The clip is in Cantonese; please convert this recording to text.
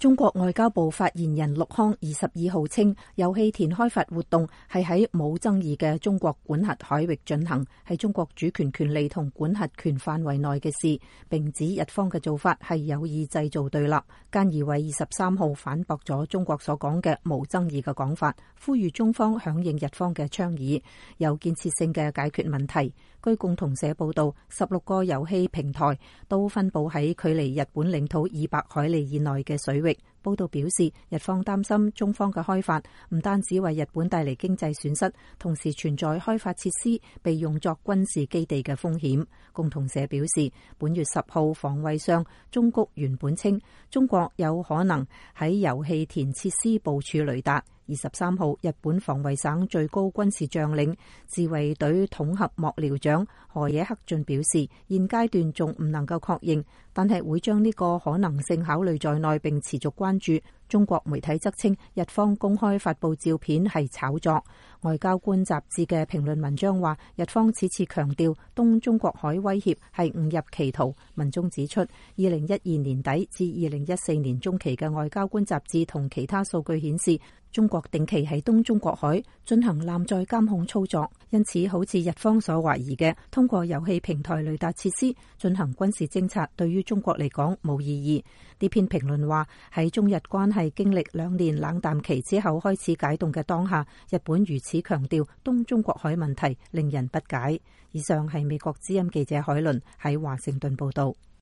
中國外交部發言人陸康22號稱，油氣田開發活動係喺冇爭議嘅中國管轄海域進行，係中國主權權利同管轄權範圍內嘅事，並指日方嘅做法係有意製造對立。菅義偉23號反駁咗中國所講嘅冇爭議嘅講法，呼籲中方響應日方嘅倡議，有建設性嘅解決問題。據共同社報道，16個油氣平台都分佈喺距離日本領土200海里以內嘅水域。報道表示，日方擔心中方嘅開發唔單止為日本帶嚟經濟損失，同時存在開發設施被用作軍事基地嘅風險。共同社表示，本月10號防衛相中谷原本稱，中國有可能喺油氣田設施部署雷達。23號，日本防衛省最高軍事將領自衛隊統合幕僚長河野克俊表示，現階段仲唔能夠確認，但係會將呢個可能性考慮在內，並持續關注。中國媒體則稱，日方公開發布照片係炒作。外交官雜誌嘅評論文章話，日方此次強調東中國海威脅係誤入歧途。文中指出，2012年底至2014年中期嘅外交官雜誌同其他數據顯示，中國定期喺東中國海進行艦載監控操作，因此好似日方所懷疑嘅，通過油氣平台雷達設施進行軍事偵察，對於中國嚟講冇意義。呢篇評論話，喺中日關係經歷2年冷淡期之後開始解凍嘅當下，日本如此強調東中國海問題，令人不解。以上係美國之音記者海倫喺華盛頓報道。